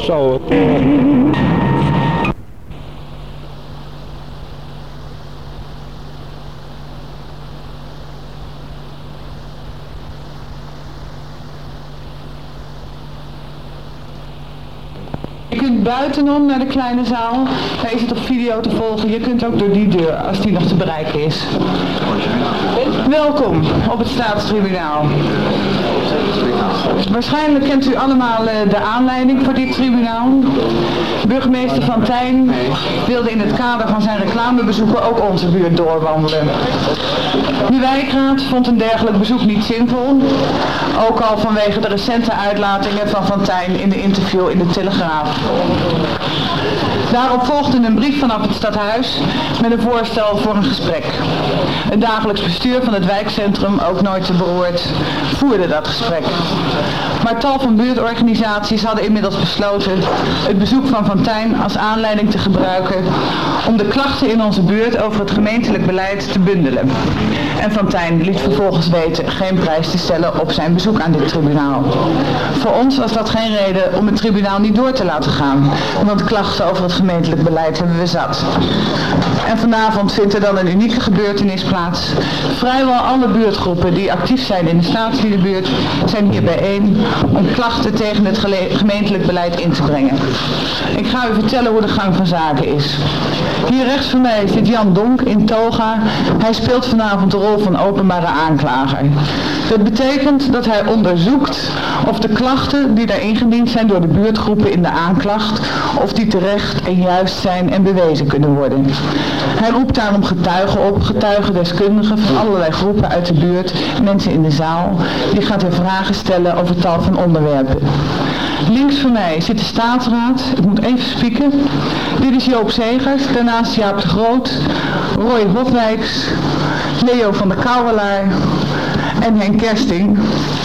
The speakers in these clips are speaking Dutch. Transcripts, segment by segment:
Zo. Je kunt buitenom naar de kleine zaal. Daar is het op video te volgen. Je kunt ook door die deur, als die nog te bereiken is. Welkom op het Staatstribunaal. Waarschijnlijk kent u allemaal de aanleiding voor dit tribunaal. Burgemeester Van Tijn wilde in het kader van zijn reclamebezoeken ook onze buurt doorwandelen. De wijkraad vond een dergelijk bezoek niet zinvol. Ook al vanwege de recente uitlatingen van Van Tijn in de interview in de Telegraaf. Daarop volgde een brief vanaf het stadhuis met een voorstel voor een gesprek. Het dagelijks bestuur van het wijkcentrum, ook nooit te beroerd, voerde dat gesprek. Maar tal van buurtorganisaties hadden inmiddels besloten het bezoek van Van Tijn als aanleiding te gebruiken om de klachten in onze buurt over het gemeentelijk beleid te bundelen. En Van Tijn liet vervolgens weten geen prijs te stellen op zijn bezoek aan dit tribunaal. Voor ons was dat geen reden om het tribunaal niet door te laten gaan, want klachten over het gemeentelijk beleid hebben we zat. En vanavond vindt er dan een unieke gebeurtenis plaats. Vrijwel alle buurtgroepen die actief zijn in de staatsliedenbuurt zijn hier bijeen om klachten tegen het gemeentelijk beleid in te brengen. Ik ga u vertellen hoe de gang van zaken is. Hier rechts van mij zit Jan Donk in toga. Hij speelt vanavond de rol van openbare aanklager. Dat betekent dat hij onderzoekt of de klachten die daar ingediend zijn door de buurtgroepen in de aanklacht, of die terecht en juist zijn en bewezen kunnen worden. Hij roept daarom getuigen op, getuigendeskundigen van allerlei groepen uit de buurt, mensen in de zaal. Die gaat hij vragen stellen over tal van onderwerpen. Links van mij zit de staatsraad. Ik moet even spieken. Dit is Joop Zegers, daarnaast Jaap de Groot, Roy Hofwijks, Leo van der Kouwelaar en Henk Kersting.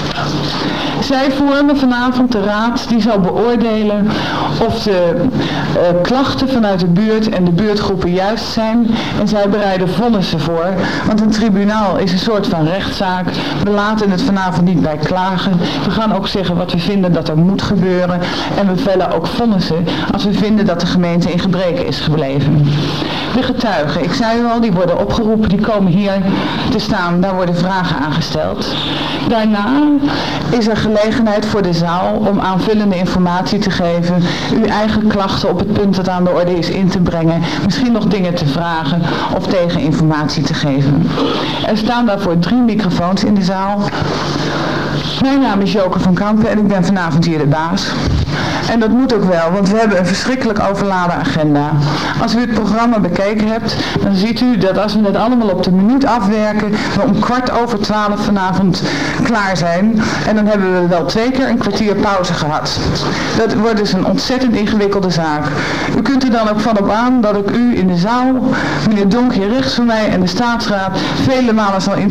Zij vormen vanavond de raad die zal beoordelen of de klachten vanuit de buurt en de buurtgroepen juist zijn. En zij bereiden vonnissen voor, want een tribunaal is een soort van rechtszaak. We laten het vanavond niet bij klagen. We gaan ook zeggen wat we vinden dat er moet gebeuren. En we vellen ook vonnissen als we vinden dat de gemeente in gebreken is gebleven. De getuigen, ik zei u al, die worden opgeroepen, die komen hier te staan. Daar worden vragen aangesteld. Daarna is er gelegenheid voor de zaal om aanvullende informatie te geven, uw eigen klachten op het punt dat aan de orde is in te brengen, misschien nog dingen te vragen of tegeninformatie te geven. Er staan daarvoor 3 microfoons in de zaal. Mijn naam is Joke van Kampen en ik ben vanavond hier de baas. En dat moet ook wel, want we hebben een verschrikkelijk overladen agenda. Als u het programma bekeken hebt, dan ziet u dat als we het allemaal op de minuut afwerken, we om 11:15 vanavond klaar zijn. En dan hebben we wel 2 keer een kwartier pauze gehad. Dat wordt dus een ontzettend ingewikkelde zaak. U kunt er dan ook van op aan dat ik u in de zaal, meneer Donk hier rechts van mij en de staatsraad, vele malen zal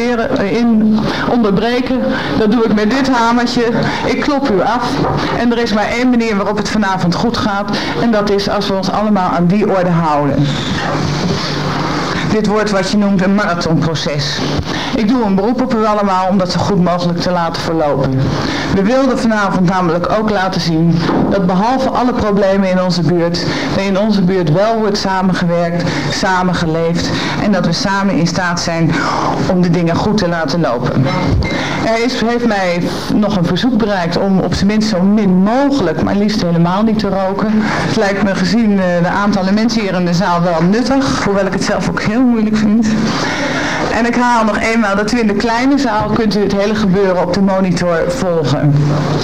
onderbreken. Dat doe ik met dit hamertje. Ik klop u af. En er is maar 1 manier waarop het vanavond goed gaat. En dat is als we ons allemaal aan die orde houden. Dit wordt wat je noemt een marathonproces. Ik doe een beroep op u allemaal om dat zo goed mogelijk te laten verlopen. We wilden vanavond namelijk ook laten zien dat behalve alle problemen in onze buurt, er in onze buurt wel wordt samengewerkt, samengeleefd en dat we samen in staat zijn om de dingen goed te laten lopen. Heeft mij nog een verzoek bereikt om op zijn minst zo min mogelijk, maar liefst helemaal niet te roken. Het lijkt me gezien de aantallen mensen hier in de zaal wel nuttig, hoewel ik het zelf ook heel moeilijk vind. En ik haal nog eenmaal dat u in de kleine zaal kunt u het hele gebeuren op de monitor volgen.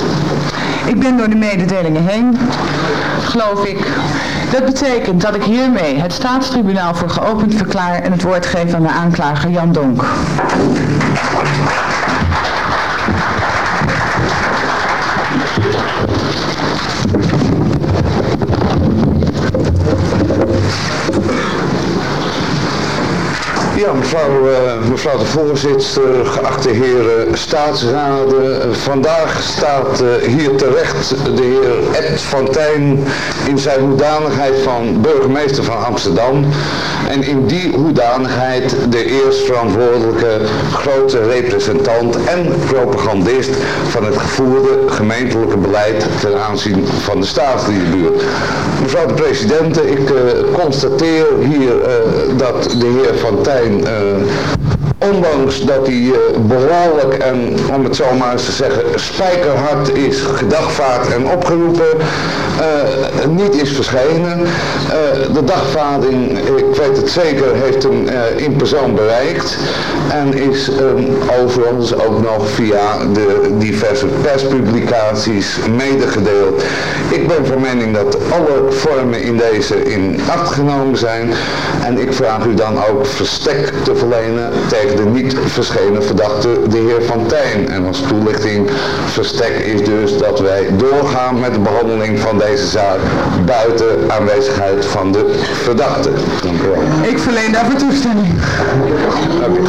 Ik ben door de mededelingen heen, geloof ik. Dat betekent dat ik hiermee het Staatstribunaal voor geopend verklaar en het woord geef aan de aanklager Jan Donk. Ja, mevrouw Mevrouw de voorzitter, geachte heren staatsraden. Vandaag staat hier terecht de heer Ed van Tijn in zijn hoedanigheid van burgemeester van Amsterdam. En in die hoedanigheid de eerstverantwoordelijke grote representant en propagandist van het gevoerde gemeentelijke beleid ten aanzien van de staatsliedenbuurt. Mevrouw de president, ik constateer hier dat de heer Van Tijn, ondanks dat hij behoorlijk en, om het zo maar eens te zeggen, spijkerhard is gedagvaard en opgeroepen, niet is verschenen. De dagvaarding, ik weet het zeker, heeft hem in persoon bereikt en is overigens ook nog via de diverse perspublicaties medegedeeld. Ik ben van mening dat alle vormen in deze in acht genomen zijn en ik vraag u dan ook verstek te verlenen tegen de niet verschenen verdachte, de heer Van Tijn. En als toelichting, verstek is dus dat wij doorgaan met de behandeling van deze zaak buiten aanwezigheid van de verdachte. Dank u wel. Ik verleen daarvoor toestemming. Okay.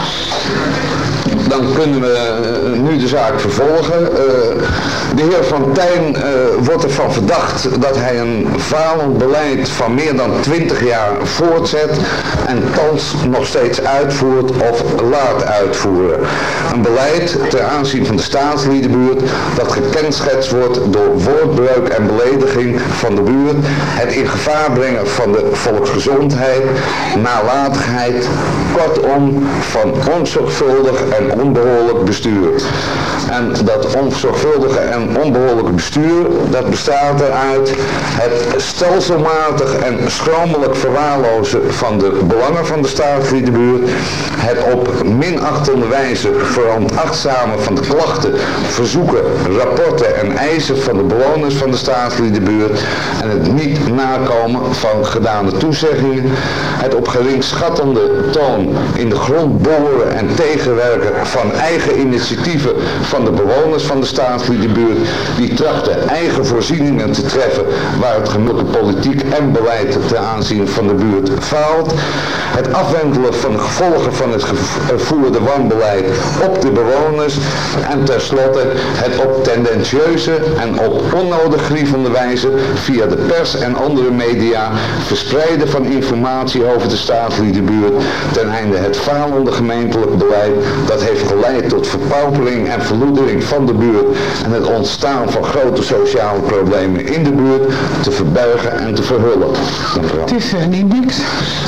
Dan kunnen we nu de zaak vervolgen. De heer Van Tijn wordt ervan verdacht dat hij een falend beleid van meer dan 20 jaar voortzet en thans nog steeds uitvoert of laat uitvoeren. Een beleid ter aanzien van de staatsliedenbuurt dat gekenschetst wordt door woordbreuk en belediging van de buurt, het in gevaar brengen van de volksgezondheid, nalatigheid, kortom van onzorgvuldig en onbehoorlijk bestuur. En dat onzorgvuldige en onbehoorlijke bestuur, dat bestaat eruit het stelselmatig en schromelijk verwaarlozen van de belangen van de staatsliedenbuurt, het op minachtende wijze veronachtzamen van de klachten, verzoeken, rapporten en eisen van de bewoners van de staatsliedenbuurt en het niet nakomen van gedane toezeggingen, het op geringschattende toon in de grond boren en tegenwerken van eigen initiatieven van de bewoners van de staatsliedenbuurt die trachten eigen voorzieningen te treffen waar het gemeente politiek en beleid ten aanzien van de buurt faalt, het afwentelen van de gevolgen van het gevoerde wanbeleid op de bewoners en tenslotte het op tendentieuze en op onnodig grievende wijze via de pers en andere media verspreiden van informatie over de staatsliedenbuurt ten einde het falende gemeentelijk beleid dat heeft geleid tot verpaupering en verloedering van de buurt en het ontstaan van grote sociale problemen in de buurt te verbergen en te verhullen. Het is niet niks.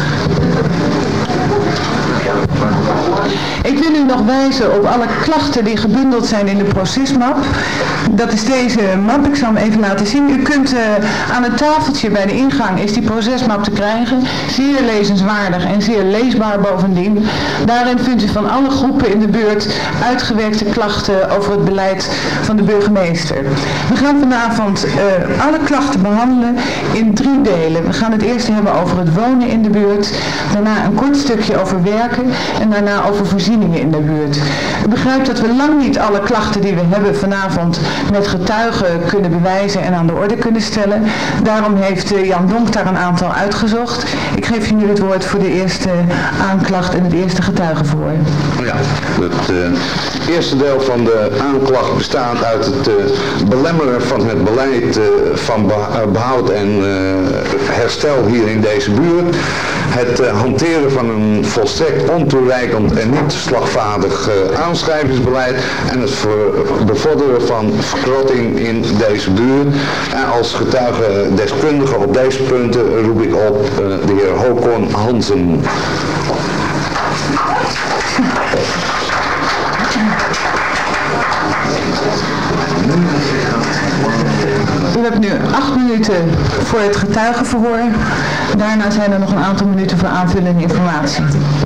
Ik wil u nog wijzen op alle klachten die gebundeld zijn in de procesmap. Dat is deze map, ik zal hem even laten zien. U kunt aan het tafeltje bij de ingang is die procesmap te krijgen. Zeer lezenswaardig en zeer leesbaar bovendien. Daarin vindt u van alle groepen in de buurt uitgewerkte klachten over het beleid van de burgemeester. We gaan vanavond alle klachten behandelen in 3 delen. We gaan het eerst hebben over het wonen in de buurt. Daarna een kort stukje over werken en daarna over voorzieningen in de buurt. U begrijpt dat we lang niet alle klachten die we hebben vanavond met getuigen kunnen bewijzen en aan de orde kunnen stellen. Daarom heeft Jan Donk daar een aantal uitgezocht. Ik geef je nu het woord voor de eerste aanklacht en het eerste getuigenverhoor. Ja, het eerste deel van de aanklacht bestaat uit het belemmeren van het beleid van behoud en herstel hier in deze buurt. Het hanteren van een volstrekt ontoereikend en niet slagvaardig aanschrijvingsbeleid en het bevorderen van verkrotting in deze buurt. En als getuige deskundige op deze punten roep ik op de heer Håkon Hansen. U hebt nu 8 minuten voor het getuigenverhoor. Daarna zijn er nog een aantal minuten voor aanvullende informatie.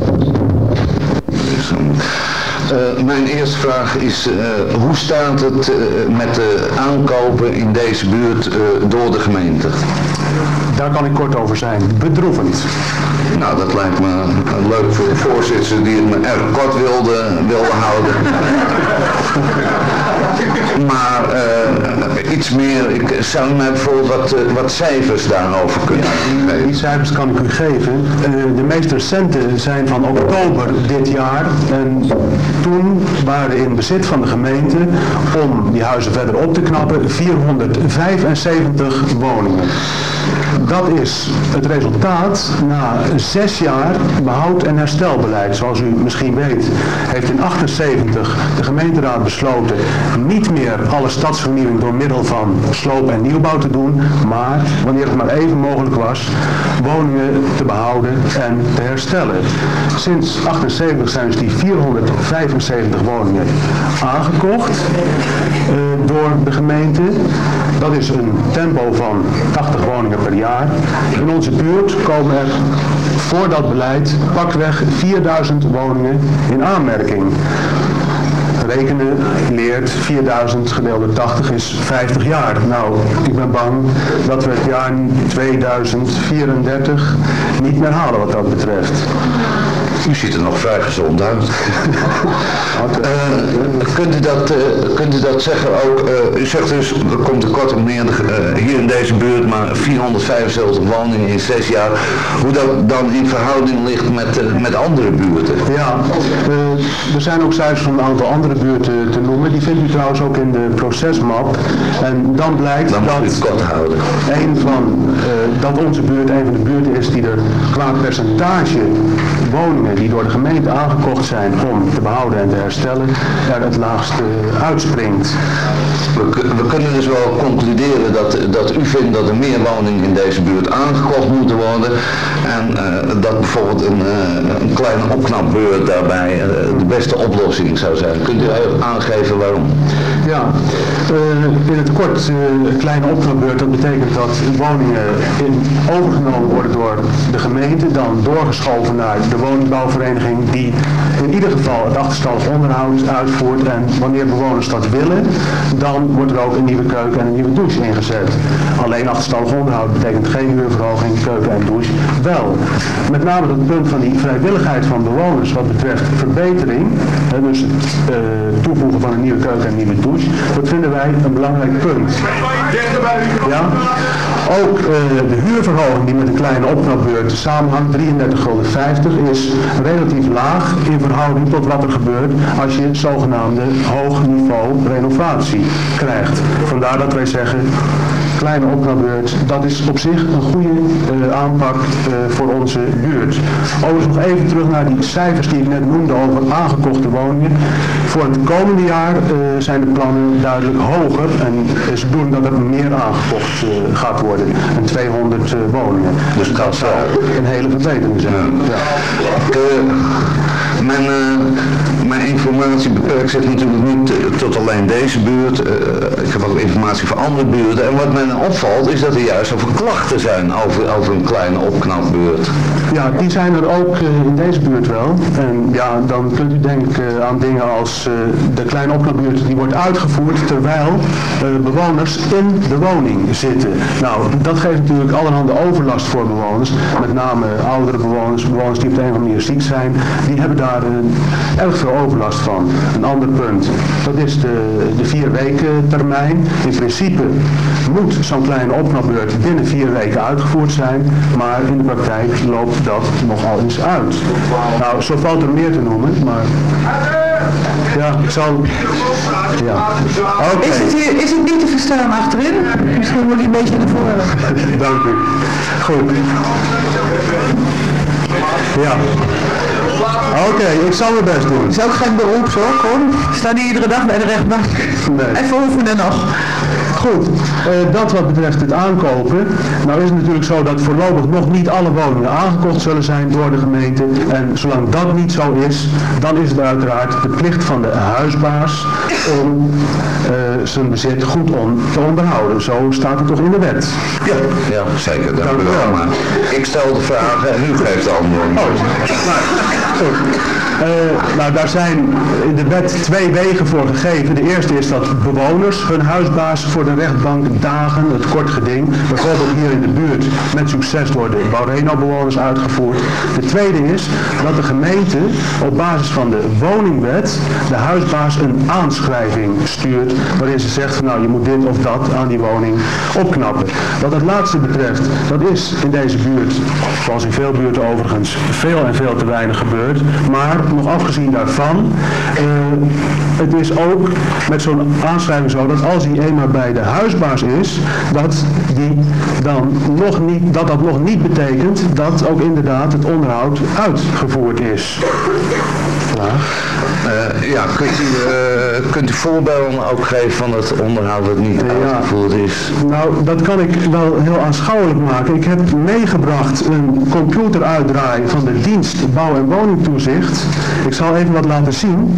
Mijn eerste vraag is, hoe staat het met de aankopen in deze buurt door de gemeente? Daar kan ik kort over zijn. Bedroevend. Nou, dat lijkt me leuk voor de voorzitter die het me erg kort wilde houden. Maar iets meer, zou u mij bijvoorbeeld wat cijfers daarover kunnen geven? Die cijfers kan ik u geven. De meest recente zijn van oktober dit jaar. En toen waren in bezit van de gemeente, om die huizen verder op te knappen, 475 woningen. Dat is het resultaat na 6 jaar behoud- en herstelbeleid. Zoals u misschien weet, heeft in 1978 de gemeenteraad besloten niet meer alle stadsvernieuwing door middel van sloop- en nieuwbouw te doen, maar wanneer het maar even mogelijk was, woningen te behouden en te herstellen. Sinds 1978 zijn dus die 475 woningen aangekocht door de gemeente. Dat is een tempo van 80 woningen per jaar. In onze buurt komen er voor dat beleid pakweg 4000 woningen in aanmerking. Rekenen leert 4000 gedeeld door 80 is 50 jaar. Nou, ik ben bang dat we het jaar 2034 niet meer halen wat dat betreft. U ziet er nog vrij gezond uit. Kunt u dat zeggen ook? U zegt dus, er komt er kort op neer, hier in deze buurt maar 475 woningen in 6 jaar. Hoe dat dan in verhouding ligt met andere buurten? Ja, er zijn ook cijfers van een aantal andere buurten te noemen. Die vindt u trouwens ook in de procesmap. En dan blijkt dat onze buurt een van de buurten is die er qua percentage woningen die door de gemeente aangekocht zijn om te behouden en te herstellen, er het laagste uitspringt. We kunnen dus wel concluderen dat u vindt dat er meer woningen in deze buurt aangekocht moeten worden en dat bijvoorbeeld een kleine opknapbeurt daarbij de beste oplossing zou zijn. Kunt u aangeven waarom? Ja, in het kort, een kleine opknapbeurt, dat betekent dat woningen overgenomen worden door de gemeente, dan doorgeschoven naar de woningbouwvereniging die in ieder geval het achterstallig onderhoud uitvoert en wanneer bewoners dat willen, dan wordt er ook een nieuwe keuken en een nieuwe douche ingezet. Alleen achterstallig onderhoud betekent geen huurverhoging, keuken en douche wel. Met name dat punt van die vrijwilligheid van bewoners wat betreft verbetering, dus het toevoegen van een nieuwe keuken en een nieuwe douche, dat vinden wij een belangrijk punt. Ja? Ook de huurverhoging die met een kleine opknapbeurt samenhangt, 33,50 is relatief laag in verhouding tot wat er gebeurt als je zogenaamde hoog niveau renovatie krijgt. Vandaar dat wij zeggen, kleine opknapbeurt, dat is op zich een goede aanpak voor onze buurt. Overigens nog even terug naar die cijfers die ik net noemde over aangekochte woningen. Voor het komende jaar zijn de plannen duidelijk hoger en is de bedoeling dat er meer aangekocht gaat worden. En 200 woningen. Dus dat zou een hele verbetering zijn. Ja. Mijn informatie beperkt zich natuurlijk niet tot alleen deze buurt. Ik heb ook informatie van andere buurten. En wat mij opvalt is dat er juist over klachten zijn over een kleine opknapbeurt. Ja, die zijn er ook in deze buurt wel. En ja, dan kunt u denken aan dingen als de kleine opknapbeurt die wordt uitgevoerd terwijl bewoners in de woning zitten. Nou, dat geeft natuurlijk allerhande overlast voor bewoners. Met name oudere bewoners, bewoners die op de een of andere manier ziek zijn. Die hebben daar erg veel overlast van. Een ander punt, dat is de 4 weken termijn. In principe moet zo'n kleine opknapbeurt binnen 4 weken uitgevoerd zijn, maar in de praktijk loopt dat nogal eens uit. Nou, zo valt er meer te noemen, maar ja, ik zal... Ja. Okay. Is het niet te verstaan achterin? Misschien moet je een beetje naar voren. Dank u. Goed. Ja. Oké, ik zal mijn best doen. Het is ook geen beroep hoor, kom. Staan die iedere dag bij de rechtbank? Nee. Even oefenen nog. Goed, dat wat betreft het aankopen. Nou is het natuurlijk zo dat voorlopig nog niet alle woningen aangekocht zullen zijn door de gemeente. En zolang dat niet zo is, dan is het uiteraard de plicht van de huisbaas om zijn bezit goed te onderhouden. Zo staat het toch in de wet? Ja, zeker. Dank u wel. Maar ik stel de vragen en u geeft de antwoorden. Nou, daar zijn in de wet 2 wegen voor gegeven. De eerste is dat bewoners hun huisbaas voor de de rechtbank dagen, het kort geding, bijvoorbeeld hier in de buurt met succes door de Bouwreno-bewoners uitgevoerd. De tweede is dat de gemeente op basis van de woningwet de huisbaas een aanschrijving stuurt waarin ze zegt van nou je moet dit of dat aan die woning opknappen. Wat het laatste betreft, dat is in deze buurt, zoals in veel buurten overigens, veel en veel te weinig gebeurd. Maar nog afgezien daarvan, het is ook met zo'n aanschrijving zo dat als die eenmaal bij de huisbaas is, dat dat nog niet betekent dat ook inderdaad het onderhoud uitgevoerd is. Ja, kunt u voorbeelden ook geven van het onderhoud dat niet uitgevoerd is? Nou, dat kan ik wel heel aanschouwelijk maken. Ik heb meegebracht een computeruitdraai van de dienst Bouw- en Woningtoezicht. Ik zal even wat laten zien.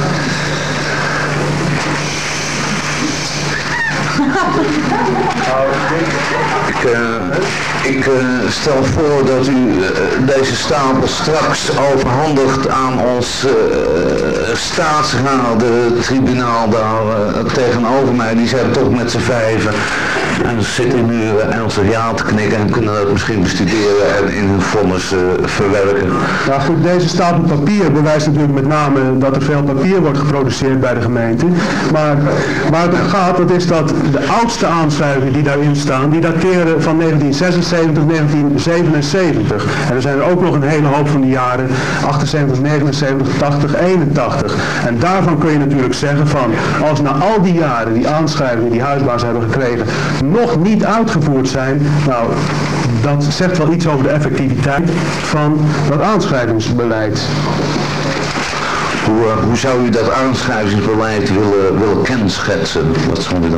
Ik stel voor dat u deze stapel straks overhandigt aan ons staatsradentribunaal daar tegenover mij. Die zijn toch met z'n vijven en ze zitten nu ernstig ja te knikken en kunnen dat misschien bestuderen en in hun vonnis verwerken. Nou goed, deze stapel papier bewijst natuurlijk met name dat er veel papier wordt geproduceerd bij de gemeente. Maar waar het om gaat, dat is dat de oudste aanschrijvingen die daarin staan, die dateren van 1976, 1977. En er zijn er ook nog een hele hoop van de jaren 78, 79, 80, 81. En daarvan kun je natuurlijk zeggen van, als na al die jaren die aanschrijvingen die huisbaas hebben gekregen nog niet uitgevoerd zijn, nou, dat zegt wel iets over de effectiviteit van dat aanschrijvingsbeleid. Hoe zou u dat aanschrijvingsbeleid willen kenschetsen? Wat zou u dan?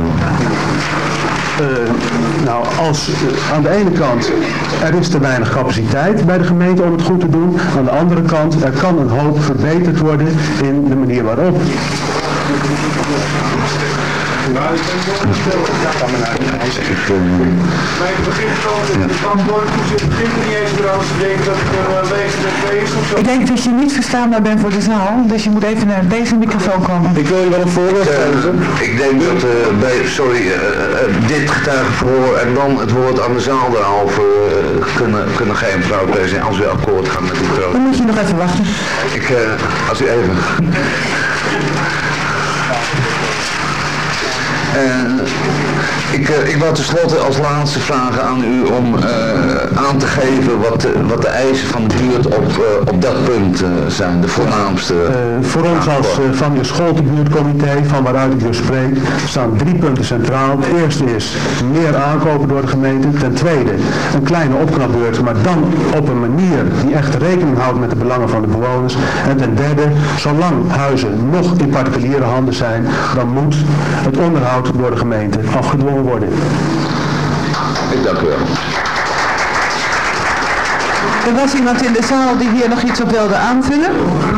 Nou, als aan de ene kant er is te weinig capaciteit bij de gemeente om het goed te doen. Aan de andere kant er kan een hoop verbeterd worden in de manier waarop. Maar ik ben wel gesteld. Maar ik begin gewoon, het begint er niet eens meer aan te denken dat ik een leegte is of zo. Ik denk dat je niet verstaanbaar bent voor de zaal, dus je moet even naar deze microfoon komen. Ik wil je wel een voorbeeld geven. Ik denk dat dit getuigenverhoor en dan het woord aan de zaal daarover kunnen geven, mevrouw de president, als u akkoord gaat met uw groot. Dan moet je nog even wachten. Als u even... Ik wou tenslotte als laatste vragen aan u om aan te geven wat de eisen van de buurt op dat punt zijn, de voornaamste. Voor ons als van je schooltebuurtcomité, van waaruit ik dus spreek, staan 3 punten centraal. Het eerste is meer aankopen door de gemeente. Ten tweede een kleine opknapbeurt, maar dan op een manier die echt rekening houdt met de belangen van de bewoners. En ten derde, zolang huizen nog in particuliere handen zijn, dan moet het onderhoud door de gemeente afgedwongen worden. Ik dank u wel. Er was iemand in de zaal die hier nog iets op wilde aanvullen.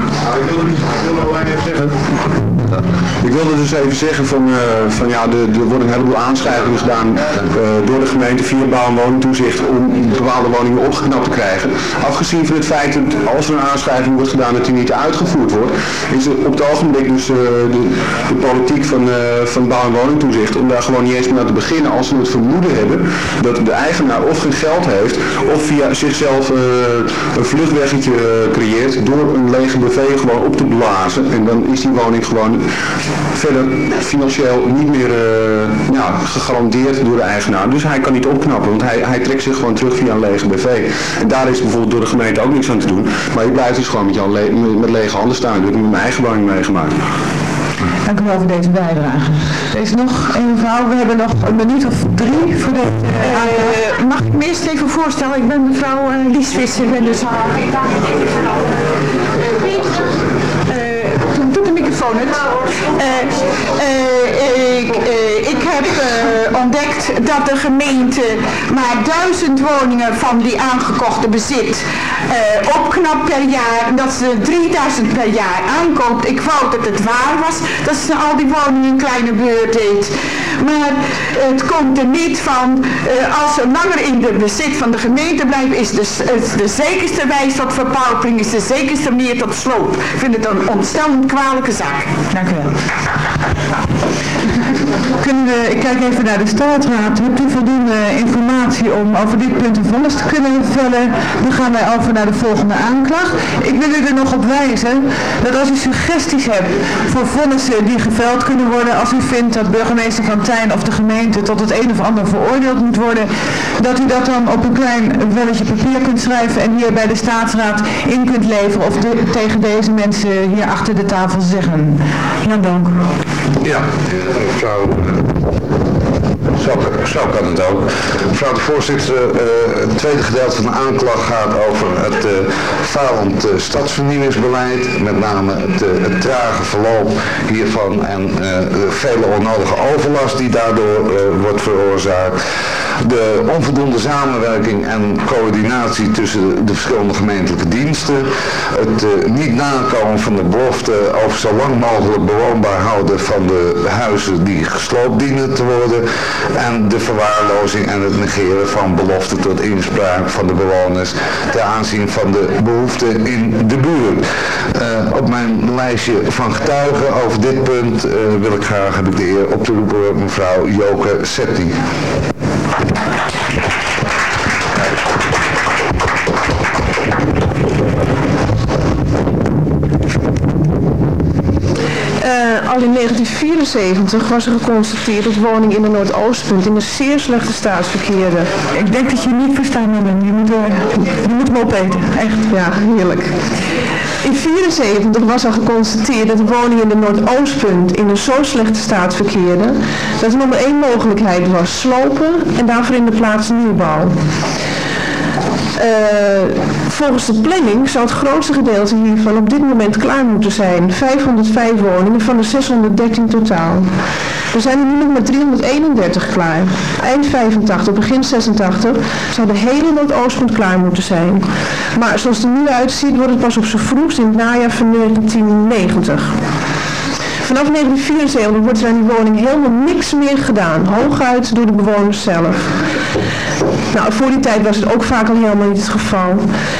Ik wilde dus even zeggen van ja, er worden een heleboel aanschrijvingen gedaan door de gemeente via Bouw- en Woningtoezicht om bepaalde woningen opgeknapt te krijgen. Afgezien van het feit dat als er een aanschrijving wordt gedaan dat die niet uitgevoerd wordt, is er op het ogenblik dus de politiek van Bouw- en Woningtoezicht om daar gewoon niet eens mee aan te beginnen als ze het vermoeden hebben dat de eigenaar of geen geld heeft of via zichzelf een vluchtweggetje creëert door een lege BV gewoon op te blazen en dan is die woning gewoon verder financieel niet meer gegarandeerd door de eigenaar. Dus hij kan niet opknappen, want hij trekt zich gewoon terug via een lege BV. En daar is bijvoorbeeld door de gemeente ook niks aan te doen. Maar je blijft dus gewoon met lege handen staan. Ik heb het met mijn eigen woning meegemaakt. Dank u wel voor deze bijdrage. Er is nog een mevrouw, we hebben nog een minuut of 3 voor de... mag ik me eerst even voorstellen? Ik ben mevrouw Lies Visser. Ik ben dus... doet de microfoon het? Ik heb ontdekt dat de gemeente maar 1000 woningen van die aangekochte bezit opknapt per jaar. Dat ze 3000 per jaar aankoopt. Ik wou dat het waar was dat ze al die woningen in kleine beurt deed. Maar het komt er niet van. Als ze langer in de bezit van de gemeente blijven, is de zekerste wijs tot verpaupering, is de zekerste manier tot sloop. Ik vind het een ontstellend kwalijke zaak. Dank u wel. Ik kijk even naar de staatsraad. Hebt u voldoende informatie om over dit punt een vonnis te kunnen vellen? Dan gaan wij over naar de volgende aanklacht. Ik wil u er nog op wijzen dat als u suggesties hebt voor vonnissen die geveld kunnen worden, als u vindt dat burgemeester Van Tijn of de gemeente tot het een of ander veroordeeld moet worden, dat u dat dan op een klein velletje papier kunt schrijven en hier bij de staatsraad in kunt leveren of tegen deze mensen hier achter de tafel zeggen. Jan Donk. Ja, zo kan het ook. Mevrouw de voorzitter, het tweede gedeelte van de aanklacht gaat over het falend stadsvernieuwingsbeleid, met name het trage verloop hiervan en vele onnodige overlast die daardoor wordt veroorzaakt. De onvoldoende samenwerking en coördinatie tussen de verschillende gemeentelijke diensten. Het niet nakomen van de belofte over zo lang mogelijk bewoonbaar houden van de huizen die gesloopt dienen te worden. En de verwaarlozing en het negeren van beloften tot inspraak van de bewoners ten aanzien van de behoeften in de buurt. Op mijn lijstje van getuigen over dit punt heb ik de eer op te roepen mevrouw Joke Setti. Al in 1974 was er geconstateerd dat woningen in de Noordoostpunt in een zeer slechte staat verkeerden. Ik denk dat je niet verstaan bent. Je moet me opeten. Echt. Ja, heerlijk. In 1974 was al geconstateerd dat de woningen in de Noordoostpunt in een zo slechte staat verkeerden dat er nog maar één mogelijkheid was: slopen en daarvoor in de plaats nieuwbouw. Volgens de planning zou het grootste gedeelte hiervan op dit moment klaar moeten zijn. 505 woningen van de 613 totaal. Er zijn er nu nog maar 331 klaar. Eind 85, begin 86 zou de hele Noordoostpunt klaar moeten zijn. Maar zoals het er nu uitziet wordt het pas op z'n vroegst in het najaar van 1990. Vanaf 1974 wordt er aan die woning helemaal niks meer gedaan. Hooguit door de bewoners zelf. Nou, voor die tijd was het ook vaak al helemaal niet het geval.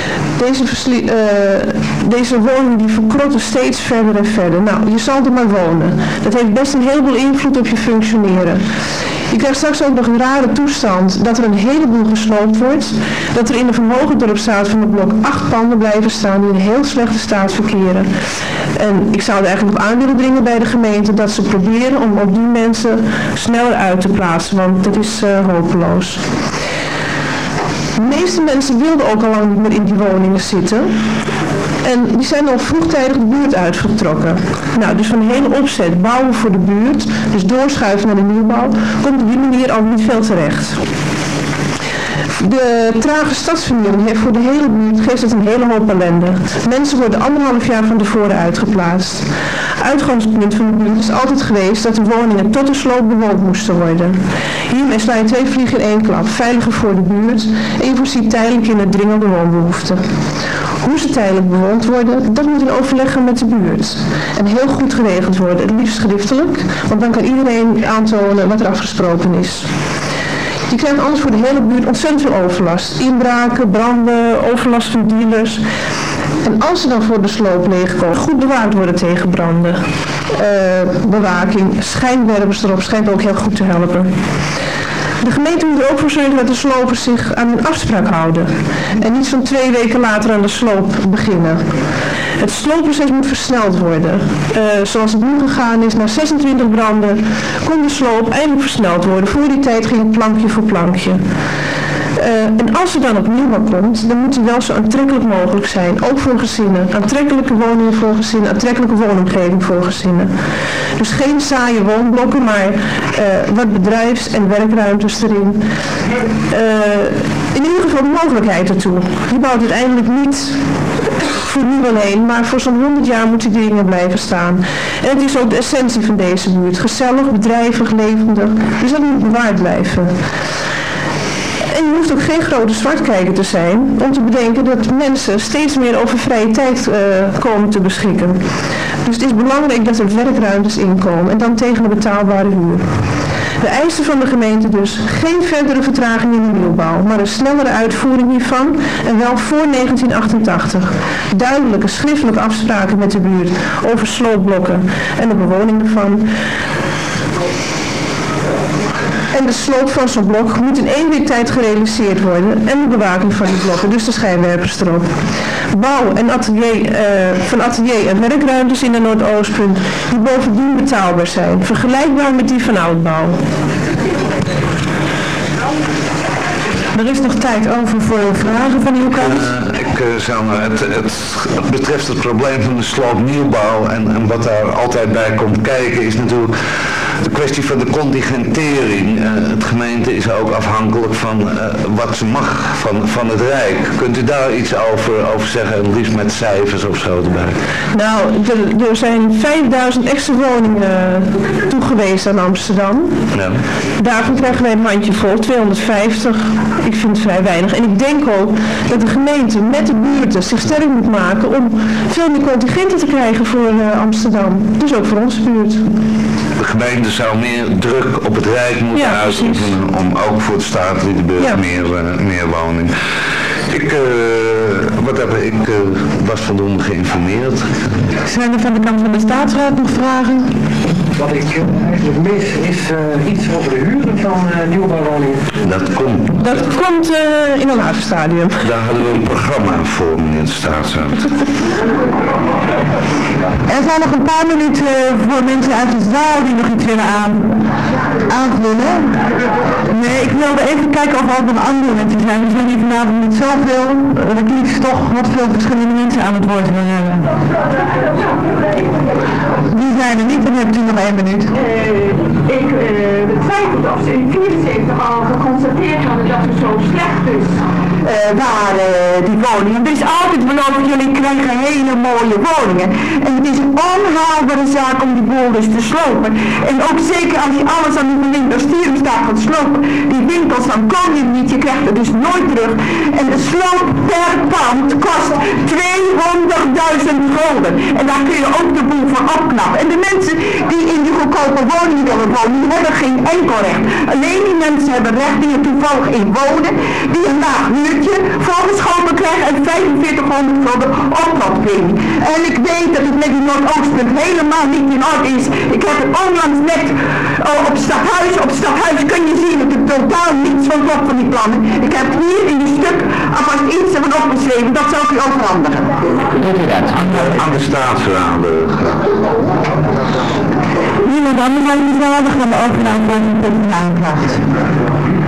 Deze woningen die verkrotten steeds verder en verder. Nou, je zal er maar wonen. Dat heeft best een heleboel invloed op je functioneren. Je krijgt straks ook nog een rare toestand dat er een heleboel gesloopt wordt. Dat er in de Van Hogendorpstraat van het blok 8 panden blijven staan die in een heel slechte staat verkeren. En ik zou er eigenlijk op aan willen dringen bij de gemeente dat ze proberen om op die mensen sneller uit te plaatsen, want dat is hopeloos. De meeste mensen wilden ook al lang niet meer in die woningen zitten. En die zijn al vroegtijdig de buurt uitgetrokken. Nou, dus van de hele opzet bouwen voor de buurt, dus doorschuiven naar de nieuwbouw, komt op die manier al niet veel terecht. De trage stadsvernieuwing heeft voor de hele buurt geeft het een hele hoop ellende. Mensen worden 1,5 jaar van tevoren uitgeplaatst. Uitgangspunt van de buurt is altijd geweest dat de woningen tot de sloop bewoond moesten worden. Hiermee sla je 2 vliegen in 1 klap. Veiliger voor de buurt en je voorziet tijdelijk in de dringende woonbehoeften. Hoe ze tijdelijk bewoond worden, dat moet in overleg gaan met de buurt. En heel goed geregeld worden, het liefst schriftelijk, want dan kan iedereen aantonen wat er afgesproken is. Je krijgt anders voor de hele buurt ontzettend veel overlast. Inbraken, branden, overlast van dealers. En als ze dan voor de sloop leegkomen, goed bewaakt worden tegen branden. Bewaking, schijnwerpers erop schijnt ook heel goed te helpen. De gemeente moet er ook voor zorgen dat de slopers zich aan hun afspraak houden. En niet zo'n 2 weken later aan de sloop beginnen. Het sloopproces moet versneld worden. Zoals het nu gegaan is, na 26 branden kon de sloop eindelijk versneld worden. Voor die tijd ging het plankje voor plankje. En als er dan opnieuw komt, dan moet die wel zo aantrekkelijk mogelijk zijn. Ook voor gezinnen. Aantrekkelijke woningen voor gezinnen, aantrekkelijke woonomgeving voor gezinnen. Dus geen saaie woonblokken, maar wat bedrijfs- en werkruimtes erin. In ieder geval de mogelijkheid ertoe. Je bouwt uiteindelijk niet voor nu alleen, maar voor zo'n 100 jaar moeten die dingen blijven staan. En het is ook de essentie van deze buurt. Gezellig, bedrijvig, levendig. Dus dat moet bewaard blijven. En je hoeft ook geen grote zwartkijker te zijn om te bedenken dat mensen steeds meer over vrije tijd komen te beschikken. Dus het is belangrijk dat er werkruimtes inkomen en dan tegen een betaalbare huur. De eisen van de gemeente dus geen verdere vertraging in de nieuwbouw, maar een snellere uitvoering hiervan en wel voor 1988. Duidelijke schriftelijke afspraken met de buurt over sloopblokken en de bewoning ervan. En de sloop van zo'n blok moet in 1 week tijd gerealiseerd worden en de bewaking van die blokken, dus de schijnwerpers erop. Bouw en van atelier en werkruimtes in de Noordoostpunt die bovendien betaalbaar zijn, vergelijkbaar met die van oudbouw. Er is nog tijd over voor vragen van uw kant. Het betreft het probleem van de sloopnieuwbouw en wat daar altijd bij komt kijken is natuurlijk de kwestie van de contingentering. Het gemeente is ook afhankelijk van wat ze mag van het Rijk. Kunt u daar iets over zeggen, liefst met cijfers of zo erbij? Nou, er zijn 5000 extra woningen toegewezen aan Amsterdam. Ja. Daarvan krijgen wij een handjevol, 250. Ik vind het vrij weinig. En ik denk ook dat de gemeente met de buurten zich sterk moet maken om veel meer contingenten te krijgen voor Amsterdam. Dus ook voor onze buurt. De gemeente zou meer druk op het Rijk moeten uitoefenen om ook voor de staat meer woning. Ik was voldoende geïnformeerd. Zijn er van de kant van de staatsraad nog vragen? Wat ik eigenlijk mis is iets over de huren van nieuwbouwwoningen. Dat komt in een later stadium. Daar hadden we een programma voor, meneer de staatsraad. Er zijn nog een paar minuten voor mensen uit de zaal die nog iets willen aanvullen. Nee, ik wilde even kijken of er ook nog andere mensen zijn. We zijn hier vanavond niet zoveel. Dat ik liefst toch wat veel verschillende mensen aan het woord wil hebben. Die zijn er niet, dan hebt u nog 1 minuut. Ik betwijfel of ze in 1974 al geconstateerd hadden dat het zo slecht is. Waren die woningen. Er is altijd beloofd, jullie krijgen hele mooie woningen. En het is een onhaalbare zaak om die boel dus te slopen. En ook zeker als je alles aan die winkelstieren staat gaat slopen. Die winkels, dan kom je niet, je krijgt het dus nooit terug. En de sloop per pand kost 200.000 gulden. En daar kun je ook de boel voor opknappen. En de mensen die in die goedkope woning willen wonen, die hebben geen enkel recht. Alleen die mensen hebben recht die er toevallig in wonen, die een laag huurtje voorgeschoten krijgen en 4500 gulden oploppremie. En ik weet dat het met die Noordoostpunt helemaal niet in orde is. Ik heb het onlangs net op Stadhuis. Op Stadhuis kun je zien dat er totaal niets van klopt van die plannen. Ik heb hier in je stuk alvast iets ervan opgeschreven. Dat zal ik u overhandigen. Aan de staatsraad. Niemand anders dan de zaal, dan gaan we overname van de aanklacht.